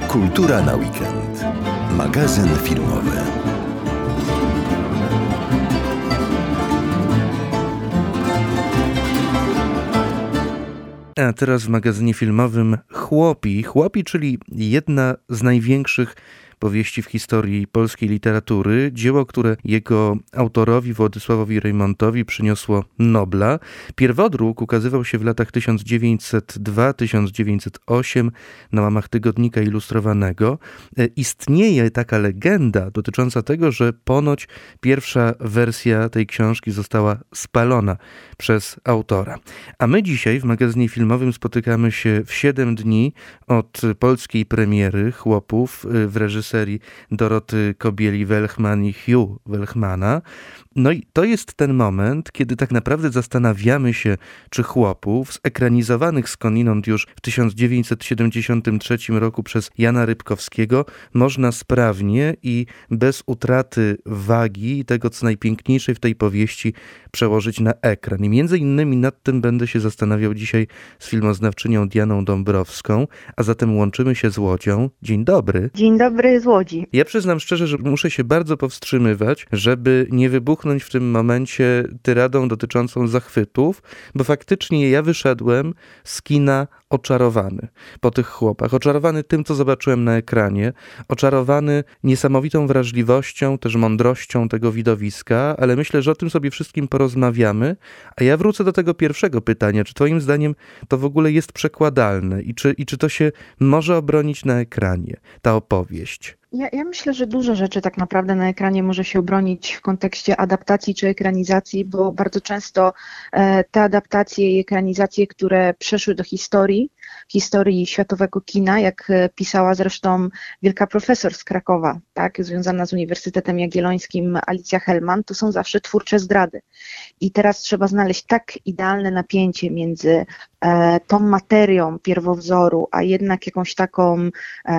Kultura na weekend. Magazyn filmowy. A teraz w magazynie filmowym Chłopi. Chłopi, czyli jedna z największych powieści w historii polskiej literatury. Dzieło, które jego autorowi Władysławowi Reymontowi przyniosło Nobla. Pierwodruk ukazywał się w latach 1902-1908 na łamach Tygodnika Ilustrowanego. Istnieje taka legenda dotycząca tego, że ponoć pierwsza wersja tej książki została spalona przez autora. A my dzisiaj w magazynie filmowym spotykamy się w 7 dni od polskiej premiery Chłopów w reżyserii Doroty Kobieli-Welchman i Hugh Welchmana. No i to jest ten moment, kiedy tak naprawdę zastanawiamy się, czy Chłopów, zekranizowanych skądinąd już w 1973 roku przez Jana Rybkowskiego, można sprawnie i bez utraty wagi i tego, co najpiękniejsze w tej powieści, przełożyć na ekran. I między innymi nad tym będę się zastanawiał dzisiaj z filmoznawczynią Dianą Dąbrowską, a zatem łączymy się z Łodzią. Dzień dobry. Dzień dobry z Łodzi. Ja przyznam szczerze, że muszę się bardzo powstrzymywać, żeby nie wybuchnąć w tym momencie tyradą dotyczącą zachwytów, bo faktycznie ja wyszedłem z kina oczarowany po tych Chłopach. Oczarowany tym, co zobaczyłem na ekranie. Oczarowany niesamowitą wrażliwością, też mądrością tego widowiska, ale myślę, że o tym sobie wszystkim porozmawiamy. A ja wrócę do tego pierwszego pytania. Czy twoim zdaniem to w ogóle jest przekładalne i czy to się może obronić na ekranie, ta opowieść? Ja myślę, że dużo rzeczy tak naprawdę na ekranie może się obronić w kontekście adaptacji czy ekranizacji, bo bardzo często te adaptacje i ekranizacje, które przeszły do historii światowego kina, jak pisała zresztą wielka profesor z Krakowa, tak, związana z Uniwersytetem Jagiellońskim Alicja Hellman, to są zawsze twórcze zdrady. I teraz trzeba znaleźć tak idealne napięcie między tą materią pierwowzoru, a jednak jakąś taką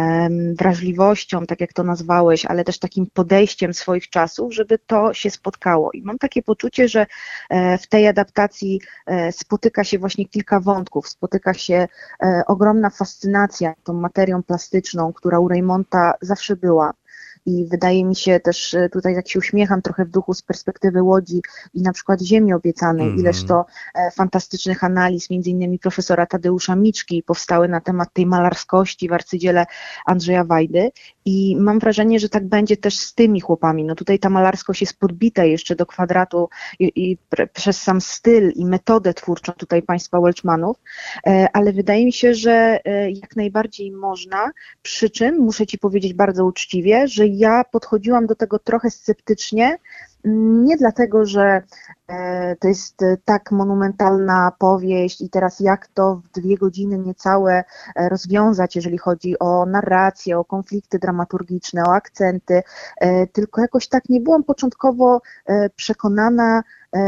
wrażliwością, tak jak to nazwałeś, ale też takim podejściem swoich czasów, żeby to się spotkało. I mam takie poczucie, że w tej adaptacji spotyka się właśnie kilka wątków, spotyka się ogromna fascynacja tą materią plastyczną, która u Reymonta zawsze była. I wydaje mi się też, tutaj jak się uśmiecham trochę w duchu z perspektywy Łodzi i na przykład Ziemi Obiecanej, ileż to fantastycznych analiz, między innymi profesora Tadeusza Miczki powstały na temat tej malarskości w arcydziele Andrzeja Wajdy i mam wrażenie, że tak będzie też z tymi Chłopami. No tutaj ta malarskość jest podbita jeszcze do kwadratu i przez sam styl i metodę twórczą tutaj państwa Welchmanów, ale wydaje mi się, że jak najbardziej można, przy czym muszę Ci powiedzieć bardzo uczciwie, że ja podchodziłam do tego trochę sceptycznie, nie dlatego, że to jest tak monumentalna powieść i teraz jak to w 2 godziny niecałe rozwiązać, jeżeli chodzi o narrację, o konflikty dramaturgiczne, o akcenty, tylko jakoś tak nie byłam początkowo przekonana,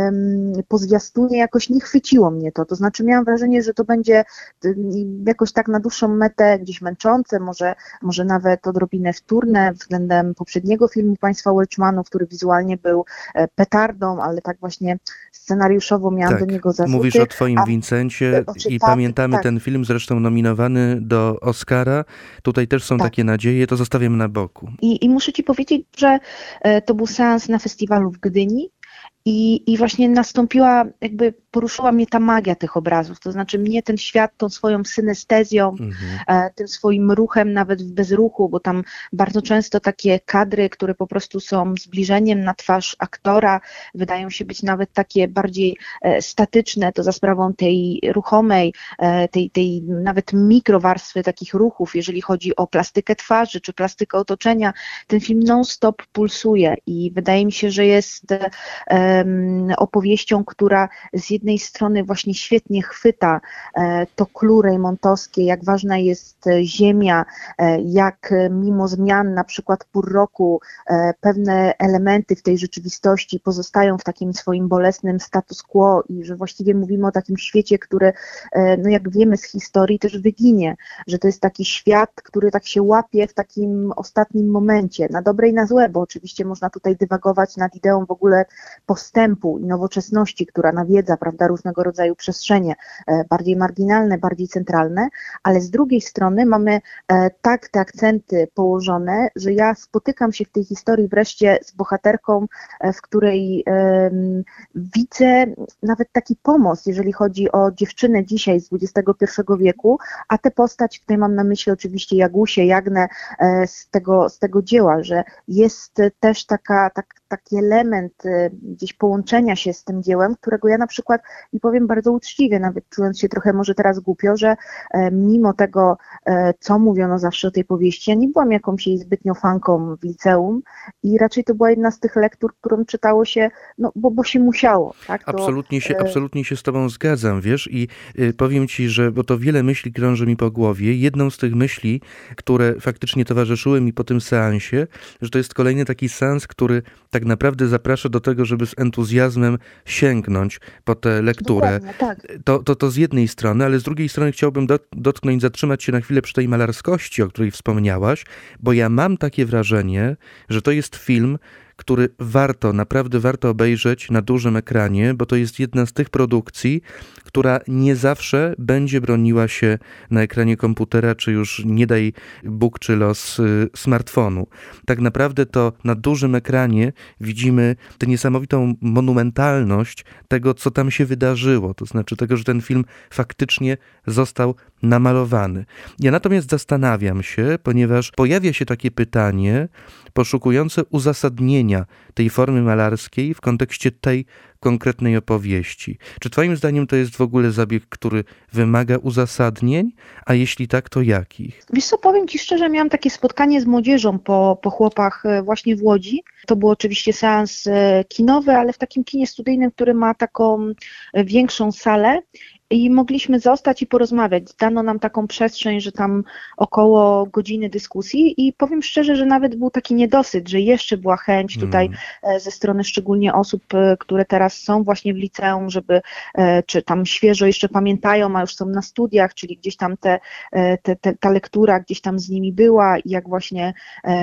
po zwiastunie jakoś nie chwyciło mnie to, znaczy miałam wrażenie, że to będzie jakoś tak na dłuższą metę gdzieś męczące, może nawet odrobinę wtórne względem poprzedniego filmu państwa Welchmanów, który wizualnie był petardą, ale tak właśnie scenariuszowo miałam do niego zarzuty. Mówisz o twoim Vincencie i pamiętamy ten film, zresztą nominowany do Oscara. Tutaj też są takie nadzieje, to zostawiam na boku. I muszę Ci powiedzieć, że to był seans na festiwalu w Gdyni. I właśnie nastąpiła, jakby poruszyła mnie ta magia tych obrazów, to znaczy mnie ten świat tą swoją synestezją, tym swoim ruchem nawet w bezruchu, bo tam bardzo często takie kadry, które po prostu są zbliżeniem na twarz aktora, wydają się być nawet takie bardziej statyczne, to za sprawą tej ruchomej, tej nawet mikrowarstwy takich ruchów, jeżeli chodzi o plastykę twarzy czy plastykę otoczenia, ten film non-stop pulsuje i wydaje mi się, że jest opowieścią, która z jednej strony właśnie świetnie chwyta to clue reymontowskie, jak ważna jest ziemia, jak mimo zmian na przykład pór roku pewne elementy w tej rzeczywistości pozostają w takim swoim bolesnym status quo i że właściwie mówimy o takim świecie, który, no jak wiemy z historii, też wyginie, że to jest taki świat, który tak się łapie w takim ostatnim momencie, na dobre i na złe, bo oczywiście można tutaj dywagować nad ideą w ogóle postępu i nowoczesności, która nawiedza, prawda, różnego rodzaju przestrzenie, bardziej marginalne, bardziej centralne, ale z drugiej strony mamy tak te akcenty położone, że ja spotykam się w tej historii wreszcie z bohaterką, w której widzę nawet taki pomost, jeżeli chodzi o dziewczynę dzisiaj z XXI wieku, a tę postać, tutaj mam na myśli oczywiście Jagusię, Jagnę z tego dzieła, że jest też taki element gdzieś połączenia się z tym dziełem, którego ja na przykład, i powiem bardzo uczciwie, nawet czując się trochę może teraz głupio, że mimo tego, co mówiono zawsze o tej powieści, ja nie byłam jakąś jej zbytnio fanką w liceum i raczej to była jedna z tych lektur, którą czytało się, no bo się musiało. Tak? Absolutnie się z tobą zgadzam, wiesz, i powiem ci, że, bo to wiele myśli krąży mi po głowie, jedną z tych myśli, które faktycznie towarzyszyły mi po tym seansie, że to jest kolejny taki seans, który tak naprawdę zaprasza do tego, żeby z entuzjazmem sięgnąć po tę lekturę. Tak. To z jednej strony, ale z drugiej strony chciałbym dotknąć, zatrzymać się na chwilę przy tej malarskości, o której wspomniałaś, bo ja mam takie wrażenie, że to jest film, który naprawdę warto obejrzeć na dużym ekranie, bo to jest jedna z tych produkcji, która nie zawsze będzie broniła się na ekranie komputera, czy już nie daj Bóg czy los smartfonu. Tak naprawdę to na dużym ekranie widzimy tę niesamowitą monumentalność tego, co tam się wydarzyło. To znaczy tego, że ten film faktycznie został namalowany. Ja natomiast zastanawiam się, ponieważ pojawia się takie pytanie poszukujące uzasadnienia tej formy malarskiej w kontekście tej konkretnej opowieści. Czy twoim zdaniem to jest w ogóle zabieg, który wymaga uzasadnień, a jeśli tak, to jakich? Wiesz co, powiem ci szczerze, miałam takie spotkanie z młodzieżą po chłopach właśnie w Łodzi. To był oczywiście seans kinowy, ale w takim kinie studyjnym, który ma taką większą salę. I mogliśmy zostać i porozmawiać. Dano nam taką przestrzeń, że tam około godziny dyskusji i powiem szczerze, że nawet był taki niedosyt, że jeszcze była chęć tutaj ze strony szczególnie osób, które teraz są właśnie w liceum, żeby, czy tam świeżo jeszcze pamiętają, a już są na studiach, czyli gdzieś tam ta lektura gdzieś tam z nimi była i jak właśnie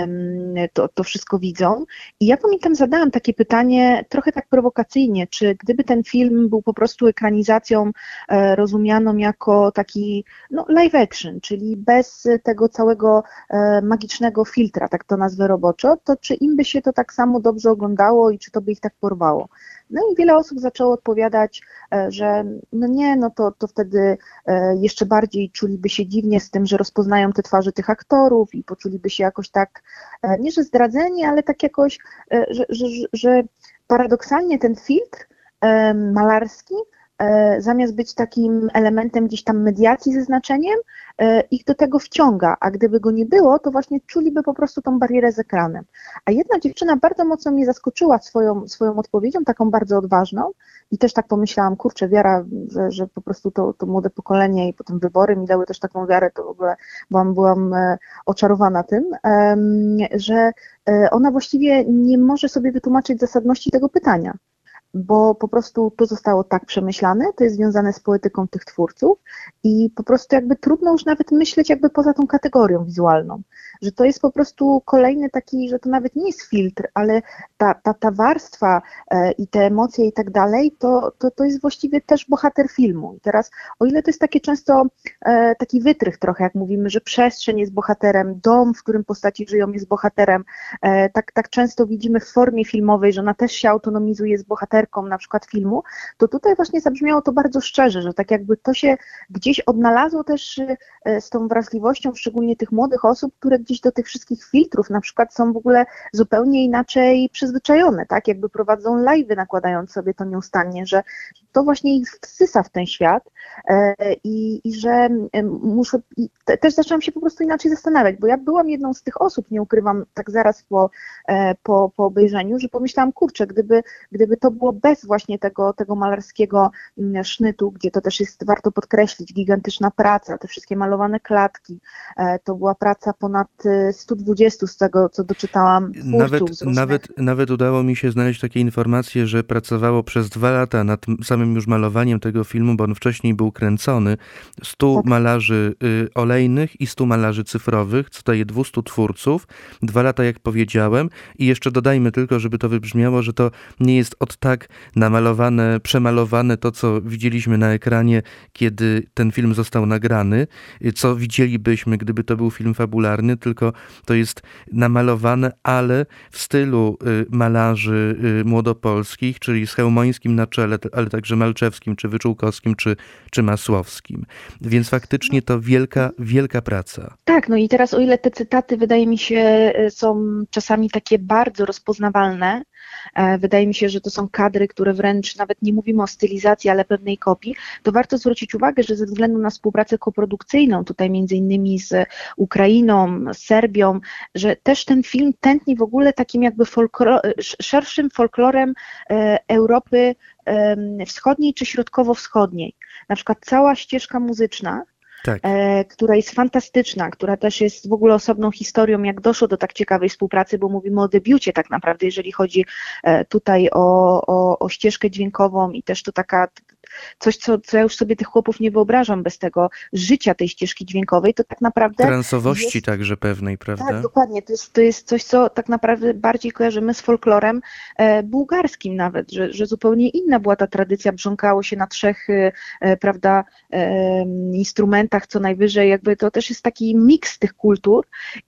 to wszystko widzą. I ja pamiętam, zadałam takie pytanie trochę tak prowokacyjnie, czy gdyby ten film był po prostu ekranizacją rozumianą jako taki live action, czyli bez tego całego magicznego filtra, tak to nazwę roboczo, to czy im by się to tak samo dobrze oglądało i czy to by ich tak porwało? No i wiele osób zaczęło odpowiadać, że to wtedy jeszcze bardziej czuliby się dziwnie z tym, że rozpoznają te twarze tych aktorów i poczuliby się jakoś tak, nie że zdradzeni, ale tak jakoś, że paradoksalnie ten filtr malarski zamiast być takim elementem gdzieś tam mediacji ze znaczeniem, ich do tego wciąga, a gdyby go nie było, to właśnie czuliby po prostu tą barierę z ekranem. A jedna dziewczyna bardzo mocno mnie zaskoczyła swoją odpowiedzią, taką bardzo odważną i też tak pomyślałam, kurczę, wiara, że po prostu to młode pokolenie i potem wybory mi dały też taką wiarę, to w ogóle byłam oczarowana tym, że ona właściwie nie może sobie wytłumaczyć zasadności tego pytania, bo po prostu to zostało tak przemyślane, to jest związane z poetyką tych twórców i po prostu jakby trudno już nawet myśleć jakby poza tą kategorią wizualną, że to jest po prostu kolejny taki, że to nawet nie jest filtr, ale ta warstwa i te emocje i tak dalej, to jest właściwie też bohater filmu. I teraz, o ile to jest takie często taki wytrych trochę, jak mówimy, że przestrzeń jest bohaterem, dom, w którym postaci żyją, jest bohaterem, tak często widzimy w formie filmowej, że ona też się autonomizuje z bohaterką na przykład filmu, to tutaj właśnie zabrzmiało to bardzo szczerze, że tak jakby to się gdzieś odnalazło też z tą wrażliwością, szczególnie tych młodych osób, które gdzieś do tych wszystkich filtrów na przykład są w ogóle zupełnie inaczej przyzwyczajone, tak, jakby prowadzą live'y, nakładając sobie to nieustannie, że to właśnie ich wsysa w ten świat i że muszę, też zaczęłam się po prostu inaczej zastanawiać, bo ja byłam jedną z tych osób, nie ukrywam, tak zaraz po obejrzeniu, że pomyślałam, kurczę, gdyby to było bez właśnie tego malarskiego sznytu, gdzie to też jest, warto podkreślić, gigantyczna praca, te wszystkie malowane klatki, to była praca ponad 120 z tego, co doczytałam, twórców z różnych... Nawet udało mi się znaleźć takie informacje, że pracowało przez 2 lata nad samym już malowaniem tego filmu, bo on wcześniej był kręcony. 100 malarzy olejnych i 100 malarzy cyfrowych, co daje 200 twórców. 2 lata, jak powiedziałem. I jeszcze dodajmy tylko, żeby to wybrzmiało, że to nie jest od tak namalowane, przemalowane to, co widzieliśmy na ekranie, kiedy ten film został nagrany, co widzielibyśmy, gdyby to był film fabularny, tylko to jest namalowane, ale w stylu malarzy młodopolskich, czyli z Chełmońskim na czele, ale także Malczewskim, czy Wyczółkowskim, czy Masłowskim. Więc faktycznie to wielka, wielka praca. Tak, no i teraz o ile te cytaty wydaje mi się są czasami takie bardzo rozpoznawalne, wydaje mi się, że to są kadry, które wręcz nawet nie mówimy o stylizacji, ale pewnej kopii, to warto zwrócić uwagę, że ze względu na współpracę koprodukcyjną, tutaj między innymi z Ukrainą, z Serbią, że też ten film tętni w ogóle takim jakby szerszym folklorem Europy wschodniej czy środkowo-wschodniej. Na przykład cała ścieżka muzyczna, tak, która jest fantastyczna, która też jest w ogóle osobną historią, jak doszło do tak ciekawej współpracy, bo mówimy o debiucie tak naprawdę, jeżeli chodzi tutaj o ścieżkę dźwiękową i też to taka coś, co ja już sobie tych chłopów nie wyobrażam bez tego życia tej ścieżki dźwiękowej, to tak naprawdę... Transowości jest, także pewnej, prawda? Tak, dokładnie. To jest coś, co tak naprawdę bardziej kojarzymy z folklorem bułgarskim nawet, że zupełnie inna była ta tradycja, brząkało się na 3 prawda, instrumentach co najwyżej, jakby to też jest taki miks tych kultur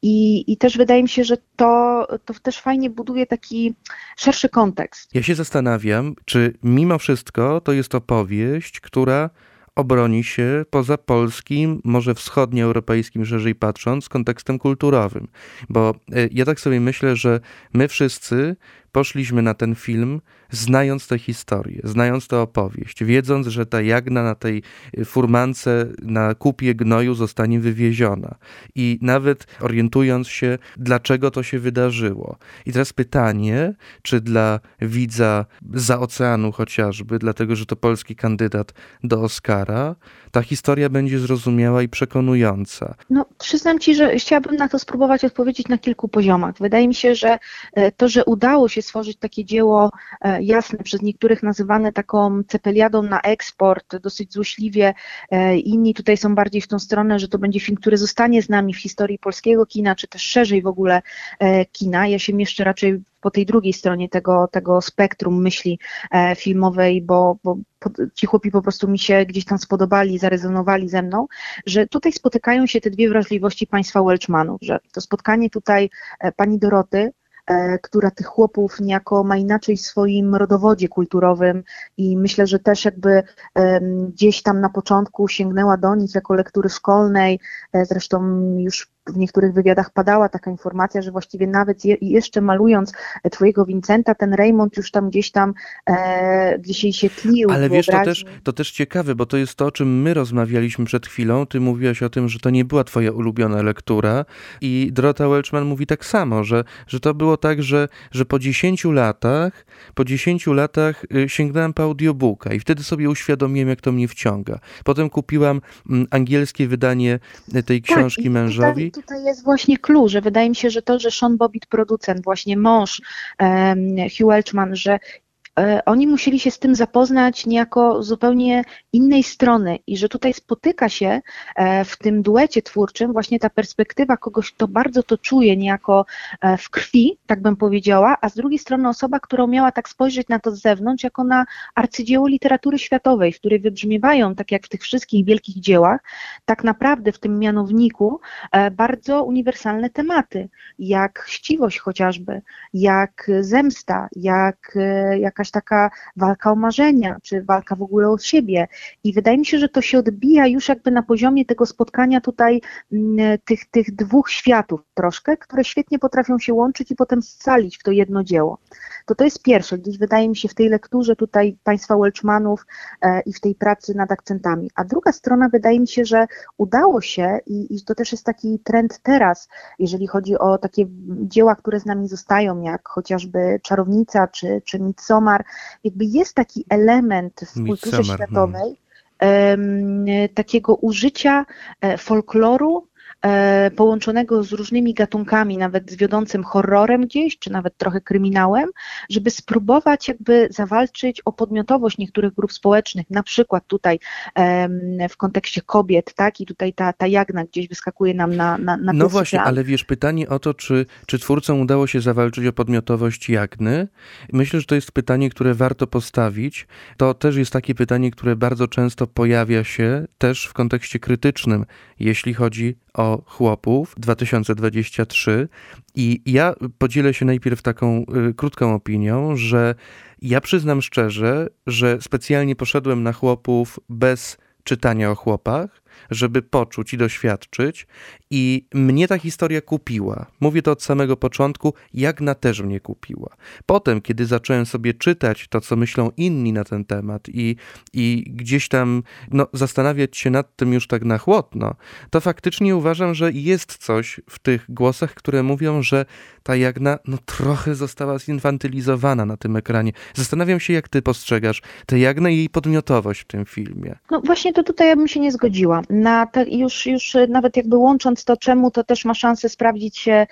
i też wydaje mi się, że to też fajnie buduje taki szerszy kontekst. Ja się zastanawiam, czy mimo wszystko to jest opowieść, która obroni się poza polskim, może wschodnioeuropejskim, szerzej patrząc, kontekstem kulturowym. Bo ja tak sobie myślę, że my wszyscy poszliśmy na ten film, znając tę historię, znając tę opowieść, wiedząc, że ta jagna na tej furmance na kupie gnoju zostanie wywieziona. I nawet orientując się, dlaczego to się wydarzyło. I teraz pytanie, czy dla widza zza oceanu chociażby, dlatego, że to polski kandydat do Oscara, ta historia będzie zrozumiała i przekonująca. No, przyznam ci, że chciałabym na to spróbować odpowiedzieć na kilku poziomach. Wydaje mi się, że to, że udało się stworzyć takie dzieło jasne, przez niektórych nazywane taką cepeliadą na eksport, dosyć złośliwie, inni tutaj są bardziej w tą stronę, że to będzie film, który zostanie z nami w historii polskiego kina, czy też szerzej w ogóle kina. Ja się mieszczę raczej po tej drugiej stronie tego spektrum myśli filmowej, bo ci chłopi po prostu mi się gdzieś tam spodobali, zarezonowali ze mną, że tutaj spotykają się te dwie wrażliwości państwa Welshmanów, że to spotkanie tutaj pani Doroty, która tych chłopów niejako ma inaczej w swoim rodowodzie kulturowym i myślę, że też jakby gdzieś tam na początku sięgnęła do nich jako lektury szkolnej, zresztą już w niektórych wywiadach padała taka informacja, że właściwie nawet jeszcze malując twojego Vincenta, ten Raymond już tam gdzieś jej się tlił. Ale wiesz, to też ciekawe, bo to jest to, o czym my rozmawialiśmy przed chwilą. Ty mówiłaś o tym, że to nie była twoja ulubiona lektura i Dorota Welshman mówi tak samo, że to było tak, że po 10 latach sięgnąłem po audiobooka i wtedy sobie uświadomiłem, jak to mnie wciąga. Potem kupiłam angielskie wydanie tej książki mężowi. Tutaj jest właśnie clue, że wydaje mi się, że to, że Sean Bobbitt, producent, właśnie mąż Hugh Welshman, że oni musieli się z tym zapoznać niejako zupełnie innej strony i że tutaj spotyka się w tym duecie twórczym właśnie ta perspektywa kogoś, kto bardzo to czuje niejako w krwi, tak bym powiedziała, a z drugiej strony osoba, która miała tak spojrzeć na to z zewnątrz, jako na arcydzieło literatury światowej, w której wybrzmiewają, tak jak w tych wszystkich wielkich dziełach, tak naprawdę w tym mianowniku bardzo uniwersalne tematy, jak chciwość chociażby, jak zemsta, jak jakaś taka walka o marzenia, czy walka w ogóle o siebie. I wydaje mi się, że to się odbija już jakby na poziomie tego spotkania tutaj tych dwóch światów troszkę, które świetnie potrafią się łączyć i potem scalić w to jedno dzieło. To jest pierwsze, gdzieś wydaje mi się w tej lekturze tutaj państwa Welshmanów i w tej pracy nad akcentami. A druga strona wydaje mi się, że udało się i to też jest taki trend teraz, jeżeli chodzi o takie dzieła, które z nami zostają, jak chociażby Czarownica czy Midsommar, jakby jest taki element w kulturze światowej takiego użycia folkloru, połączonego z różnymi gatunkami, nawet z wiodącym horrorem gdzieś, czy nawet trochę kryminałem, żeby spróbować jakby zawalczyć o podmiotowość niektórych grup społecznych, na przykład tutaj w kontekście kobiet, tak, i tutaj ta Jagna gdzieś wyskakuje nam na No właśnie, plan. Ale wiesz, pytanie o to, czy twórcom udało się zawalczyć o podmiotowość Jagny, myślę, że to jest pytanie, które warto postawić. To też jest takie pytanie, które bardzo często pojawia się też w kontekście krytycznym, jeśli chodzi o Chłopów 2023. I ja podzielę się najpierw taką krótką opinią, że ja przyznam szczerze, że specjalnie poszedłem na Chłopów bez czytania o chłopach, żeby poczuć i doświadczyć, i mnie ta historia kupiła. Mówię to od samego początku, Jagna też mnie kupiła. Potem, kiedy zacząłem sobie czytać to, co myślą inni na ten temat i gdzieś tam zastanawiać się nad tym już tak na chłodno, to faktycznie uważam, że jest coś w tych głosach, które mówią, że ta Jagna trochę została zinfantylizowana na tym ekranie. Zastanawiam się, jak ty postrzegasz tę Jagnę i jej podmiotowość w tym filmie. No właśnie, to tutaj ja bym się nie zgodziła. Już nawet jakby łącząc to, czemu to też ma szansę sprawdzić się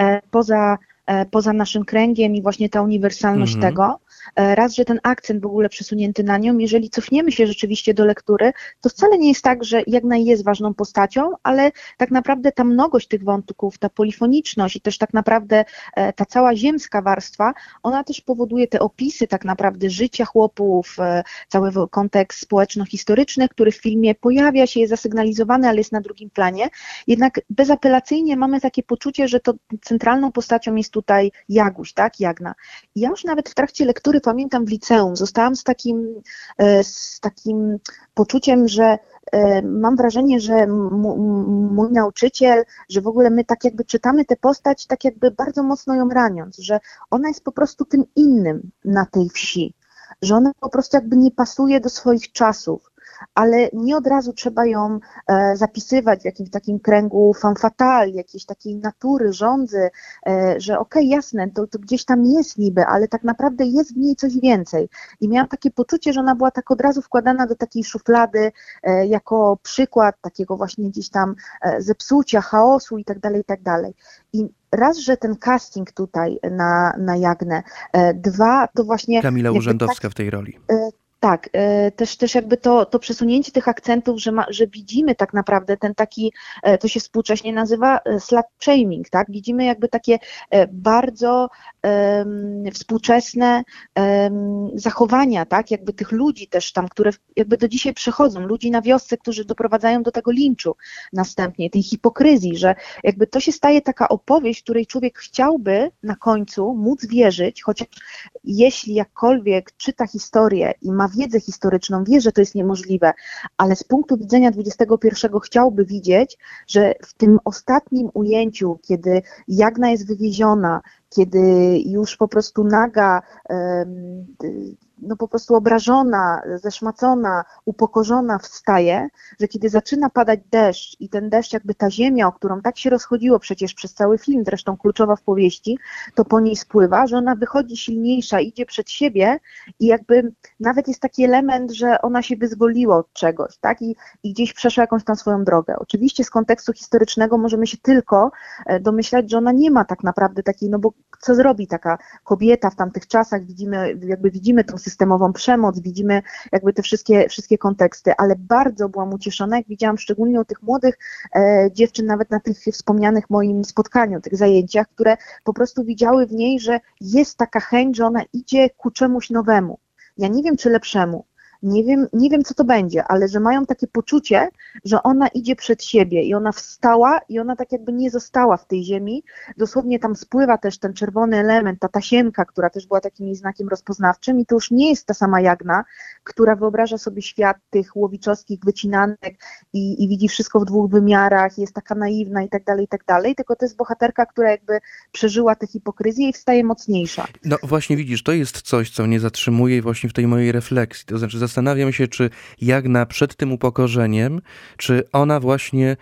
poza naszym kręgiem i właśnie ta uniwersalność tego. Raz, że ten akcent w ogóle przesunięty na nią, jeżeli cofniemy się rzeczywiście do lektury, to wcale nie jest tak, że Jagna jest ważną postacią, ale tak naprawdę ta mnogość tych wątków, ta polifoniczność i też tak naprawdę ta cała ziemska warstwa, ona też powoduje te opisy tak naprawdę życia chłopów, cały kontekst społeczno-historyczny, który w filmie pojawia się, jest zasygnalizowany, ale jest na drugim planie. Jednak bezapelacyjnie mamy takie poczucie, że to centralną postacią jest tutaj Jaguś, tak, Jagna. I ja już nawet w trakcie lektury pamiętam w liceum, zostałam z takim poczuciem, że mam wrażenie, że mój nauczyciel, że w ogóle my tak jakby czytamy tę postać, tak jakby bardzo mocno ją raniąc, że ona jest po prostu tym innym na tej wsi, że ona po prostu jakby nie pasuje do swoich czasów, ale nie od razu trzeba ją zapisywać w jakimś takim kręgu femme fatale, jakiejś takiej natury, żądzy, że okej, jasne, to gdzieś tam jest niby, ale tak naprawdę jest w niej coś więcej. I miałam takie poczucie, że ona była tak od razu wkładana do takiej szuflady jako przykład takiego właśnie gdzieś tam zepsucia, chaosu i tak dalej, i tak dalej. I raz, że ten casting tutaj na Jagnę, dwa, to właśnie... Kamila Urzędowska w tej roli. Tak, też jakby to przesunięcie tych akcentów, że widzimy tak naprawdę ten taki, to się współcześnie nazywa slut shaming, tak? Widzimy jakby takie bardzo współczesne zachowania, tak? Jakby tych ludzi też tam, które jakby do dzisiaj przychodzą, ludzi na wiosce, którzy doprowadzają do tego linczu następnie, tej hipokryzji, że jakby to się staje taka opowieść, której człowiek chciałby na końcu móc wierzyć, chociaż jeśli jakkolwiek czyta historię i ma wiedzę historyczną, wie, że to jest niemożliwe, ale z punktu widzenia XXI chciałby widzieć, że w tym ostatnim ujęciu, kiedy Jagna jest wywieziona, kiedy już po prostu naga, po prostu obrażona, zeszmacona, upokorzona wstaje, że kiedy zaczyna padać deszcz i ten deszcz jakby ta ziemia, o którą tak się rozchodziło przecież przez cały film, zresztą kluczowa w powieści, to po niej spływa, że ona wychodzi silniejsza, idzie przed siebie i jakby nawet jest taki element, że ona się wyzwoliła od czegoś, tak? I gdzieś przeszła jakąś tam swoją drogę. Oczywiście z kontekstu historycznego możemy się tylko domyślać, że ona nie ma tak naprawdę takiej, bo co zrobi taka kobieta w tamtych czasach, widzimy tą systemową przemoc, widzimy jakby te wszystkie konteksty, ale bardzo byłam ucieszona, jak widziałam szczególnie u tych młodych dziewczyn, nawet na tych wspomnianych moim spotkaniu, tych zajęciach, które po prostu widziały w niej, że jest taka chęć, że ona idzie ku czemuś nowemu. Ja nie wiem, czy lepszemu. Nie wiem, co to będzie, ale że mają takie poczucie, że ona idzie przed siebie i ona wstała i ona tak jakby nie została w tej ziemi. Dosłownie tam spływa też ten czerwony element, ta tasiemka, która też była takim jej znakiem rozpoznawczym i to już nie jest ta sama Jagna, która wyobraża sobie świat tych łowiczowskich wycinanek i widzi wszystko w dwóch wymiarach, jest taka naiwna i tak dalej, tylko to jest bohaterka, która jakby przeżyła tę hipokryzję i wstaje mocniejsza. No właśnie widzisz, to jest coś, co mnie zatrzymuje właśnie w tej mojej refleksji, to znaczy zastanawiam się, czy Jagna przed tym upokorzeniem, czy ona właśnie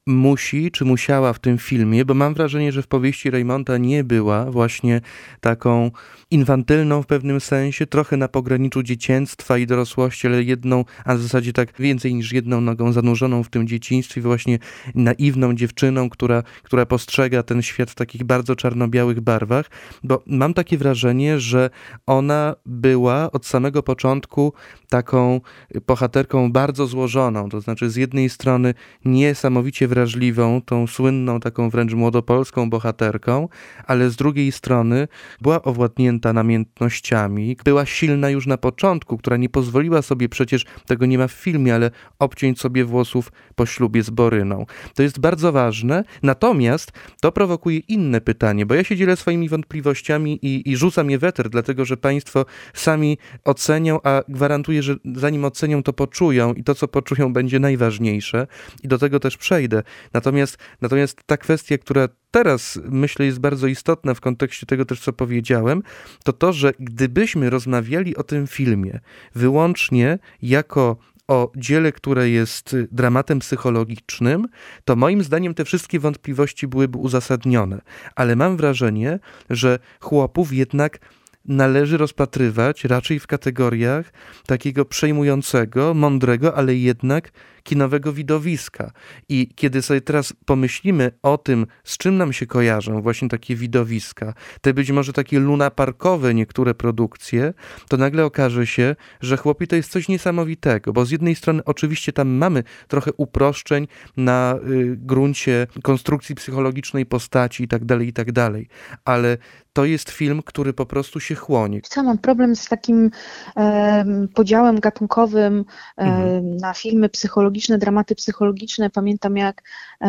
musi, czy musiała w tym filmie, bo mam wrażenie, że w powieści Raymonta nie była właśnie taką infantylną w pewnym sensie, trochę na pograniczu dzieciństwa i dorosłości, ale jedną, a w zasadzie tak więcej niż jedną nogą zanurzoną w tym dzieciństwie, właśnie naiwną dziewczyną, która postrzega ten świat w takich bardzo czarno-białych barwach, bo mam takie wrażenie, że ona była od samego początku taką bohaterką bardzo złożoną, to znaczy z jednej strony niesamowicie wrażliwą, tą słynną taką wręcz młodopolską bohaterką, ale z drugiej strony była owładnięta namiętnościami, była silna już na początku, która nie pozwoliła sobie, przecież tego nie ma w filmie, ale obciąć sobie włosów po ślubie z Boryną. To jest bardzo ważne, natomiast to prowokuje inne pytanie, bo ja się dzielę swoimi wątpliwościami i rzucam je w eter, dlatego że państwo sami ocenią, a gwarantuję, że zanim ocenią, to poczują i to, co poczują, będzie najważniejsze i do tego też przejdę. Natomiast ta kwestia, która teraz myślę jest bardzo istotna w kontekście tego też, co powiedziałem, to, że gdybyśmy rozmawiali o tym filmie wyłącznie jako o dziele, które jest dramatem psychologicznym, to moim zdaniem te wszystkie wątpliwości byłyby uzasadnione. Ale mam wrażenie, że Chłopów jednak należy rozpatrywać raczej w kategoriach takiego przejmującego, mądrego, ale jednak kinowego widowiska. I kiedy sobie teraz pomyślimy o tym, z czym nam się kojarzą właśnie takie widowiska, te być może takie lunaparkowe niektóre produkcje, to nagle okaże się, że Chłopi to jest coś niesamowitego, bo z jednej strony oczywiście tam mamy trochę uproszczeń na gruncie konstrukcji psychologicznej postaci i tak dalej, ale to jest film, który po prostu się chłonie. Ja mam problem z takim podziałem gatunkowym na filmy psychologiczne, dramaty psychologiczne. Pamiętam, jak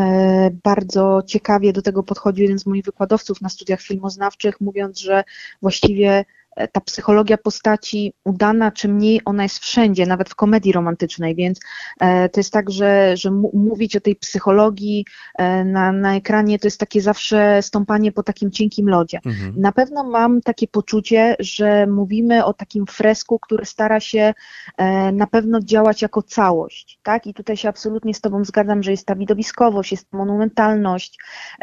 bardzo ciekawie do tego podchodził jeden z moich wykładowców na studiach filmoznawczych, mówiąc, że właściwie ta psychologia postaci, udana czy mniej, ona jest wszędzie, nawet w komedii romantycznej, więc to jest tak, że mówić o tej psychologii na ekranie to jest takie zawsze stąpanie po takim cienkim lodzie. Na pewno mam takie poczucie, że mówimy o takim fresku, który stara się na pewno działać jako całość, tak? I tutaj się absolutnie z Tobą zgadzam, że jest ta widowiskowość, jest monumentalność,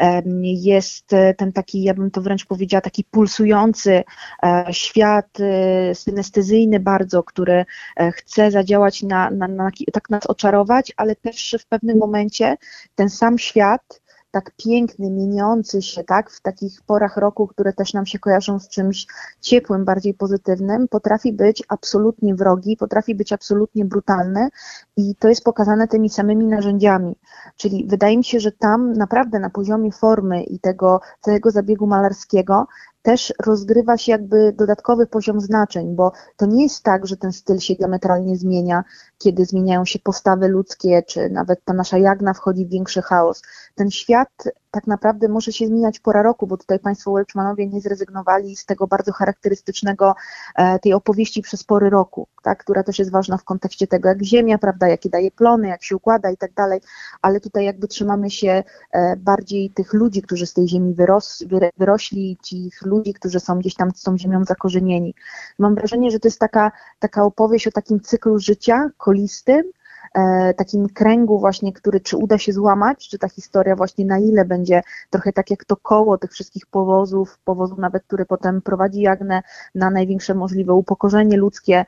jest ten taki, ja bym to wręcz powiedziała, taki pulsujący świat synestezyjny bardzo, który chce zadziałać tak nas oczarować, ale też w pewnym momencie ten sam świat, tak piękny, mieniący się, tak, w takich porach roku, które też nam się kojarzą z czymś ciepłym, bardziej pozytywnym, potrafi być absolutnie wrogi, potrafi być absolutnie brutalny i to jest pokazane tymi samymi narzędziami. Czyli wydaje mi się, że tam naprawdę na poziomie formy i tego całego zabiegu malarskiego też rozgrywa się jakby dodatkowy poziom znaczeń, bo to nie jest tak, że ten styl się diametralnie zmienia, kiedy zmieniają się postawy ludzkie, czy nawet ta nasza Jagna wchodzi w większy chaos. Ten świat tak naprawdę może się zmieniać pora roku, bo tutaj państwo Welczmanowie nie zrezygnowali z tego bardzo charakterystycznego, tej opowieści przez pory roku, tak, która też jest ważna w kontekście tego, jak ziemia, prawda, jakie daje plony, jak się układa i tak dalej, ale tutaj jakby trzymamy się bardziej tych ludzi, którzy z tej ziemi wyrośli, tych ludzi, którzy są gdzieś tam z tą ziemią zakorzenieni. Mam wrażenie, że to jest taka opowieść o takim cyklu życia kolistym, takim kręgu właśnie, który czy uda się złamać, czy ta historia właśnie na ile będzie trochę tak jak to koło tych wszystkich powozów nawet, który potem prowadzi Jagnę na największe możliwe upokorzenie ludzkie,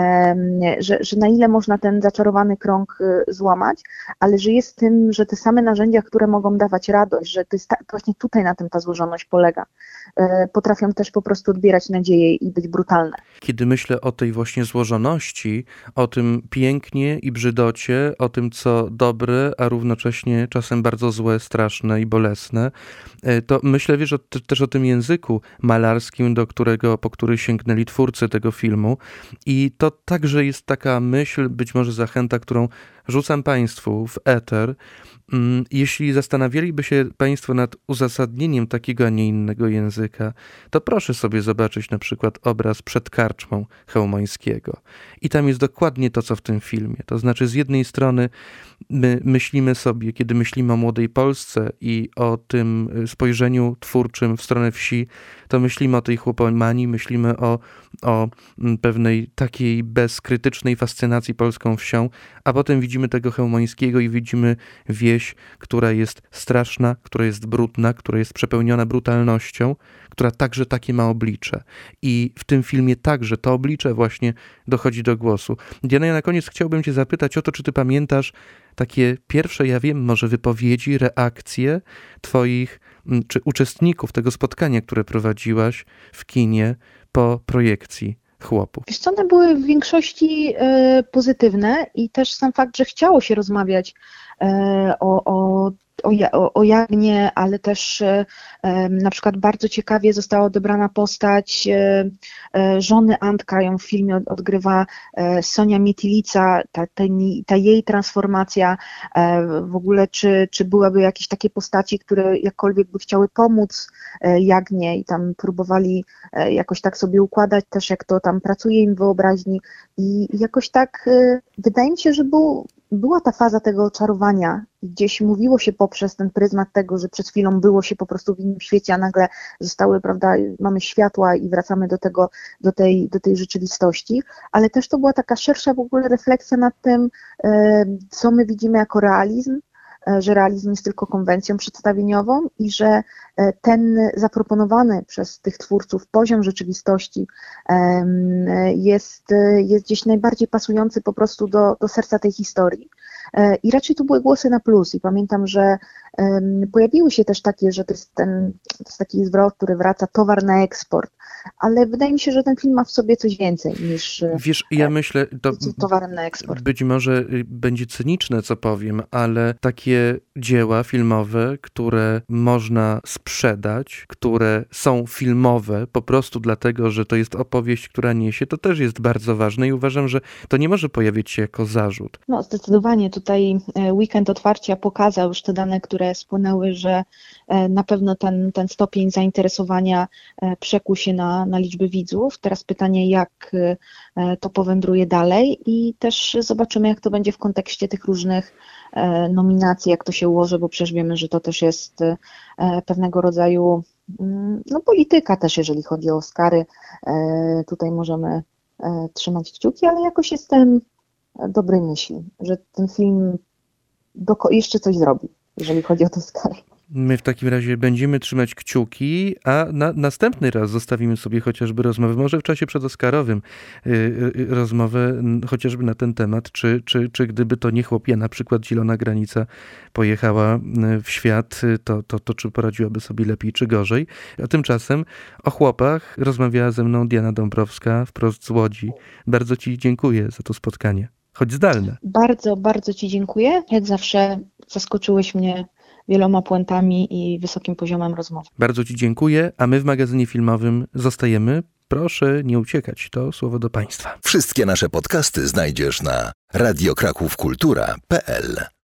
że na ile można ten zaczarowany krąg złamać, ale że jest tym, że te same narzędzia, które mogą dawać radość, że to jest właśnie tutaj na tym ta złożoność polega. Potrafią też po prostu odbierać nadzieję i być brutalne. Kiedy myślę o tej właśnie złożoności, o tym pięknie i brzydkości, o tym, co dobre, a równocześnie czasem bardzo złe, straszne i bolesne, to myślę, wiesz, też o tym języku malarskim, po który sięgnęli twórcy tego filmu. I to także jest taka myśl, być może zachęta, którą rzucam Państwu w eter. Jeśli zastanawialiby się Państwo nad uzasadnieniem takiego, a nie innego języka, to proszę sobie zobaczyć na przykład obraz Przed karczmą Chełmońskiego. I tam jest dokładnie to, co w tym filmie. To znaczy z jednej strony my myślimy sobie, kiedy myślimy o młodej Polsce i o tym spojrzeniu twórczym w stronę wsi, to myślimy o tej chłopomanii, myślimy o pewnej takiej bezkrytycznej fascynacji polską wsią, a potem widzimy widzimy tego Chełmońskiego i widzimy wieś, która jest straszna, która jest brudna, która jest przepełniona brutalnością, która także takie ma oblicze. I w tym filmie także to oblicze właśnie dochodzi do głosu. Diana, ja na koniec chciałbym cię zapytać o to, czy ty pamiętasz takie pierwsze, ja wiem, może wypowiedzi, reakcje twoich, czy uczestników tego spotkania, które prowadziłaś w kinie po projekcji Chłopów? Wiesz co, one były w większości pozytywne i też sam fakt, że chciało się rozmawiać o Jagnie, ale też na przykład bardzo ciekawie została odebrana postać żony Antka, ją w filmie odgrywa Sonia Mietilica, ta jej transformacja, w ogóle czy byłyby jakieś takie postaci, które jakkolwiek by chciały pomóc Jagnie i tam próbowali jakoś tak sobie układać też, jak to tam pracuje im w wyobraźni i jakoś tak wydaje mi się, że była ta faza tego oczarowania. Gdzieś mówiło się poprzez ten pryzmat tego, że przed chwilą było się po prostu w innym świecie, a nagle zostały, prawda, mamy światła i wracamy do tej rzeczywistości, ale też to była taka szersza w ogóle refleksja nad tym, co my widzimy jako realizm, że realizm jest tylko konwencją przedstawieniową i że ten zaproponowany przez tych twórców poziom rzeczywistości jest gdzieś najbardziej pasujący po prostu do serca tej historii. I raczej tu były głosy na plus i pamiętam, że pojawiły się też takie, że to jest taki zwrot, który wraca, towar na eksport, ale wydaje mi się, że ten film ma w sobie coś więcej niż wiesz, ja myślę, to towarem na eksport. Być może będzie cyniczne, co powiem, ale takie dzieła filmowe, które można sprzedać, które są filmowe po prostu dlatego, że to jest opowieść, która niesie, to też jest bardzo ważne i uważam, że to nie może pojawić się jako zarzut. No zdecydowanie tutaj weekend otwarcia pokazał już te dane, które spłynęły, że na pewno ten stopień zainteresowania przekuł się na liczbę widzów. Teraz pytanie, jak to powędruje dalej i też zobaczymy, jak to będzie w kontekście tych różnych nominacji, jak to się ułoży, bo przecież wiemy, że to też jest pewnego rodzaju polityka też, jeżeli chodzi o Oscary. Tutaj możemy trzymać kciuki, ale jakoś jestem dobrej myśli, że ten film jeszcze coś zrobi, jeżeli chodzi o te Oscary. My w takim razie będziemy trzymać kciuki, a następny raz zostawimy sobie chociażby rozmowę, może w czasie przedoscarowym, rozmowę chociażby na ten temat, czy gdyby to nie Chłopie, na przykład Zielona granica pojechała w świat, to czy poradziłaby sobie lepiej czy gorzej. A tymczasem o Chłopach rozmawiała ze mną Diana Dąbrowska wprost z Łodzi. Bardzo ci dziękuję za to spotkanie, choć zdalne. Bardzo, bardzo ci dziękuję. Jak zawsze zaskoczyłeś mnie wieloma puentami i wysokim poziomem rozmowy. Bardzo ci dziękuję, a my w magazynie filmowym zostajemy. Proszę nie uciekać, to słowo do państwa. Wszystkie nasze podcasty znajdziesz na radiokrakówkultura.pl.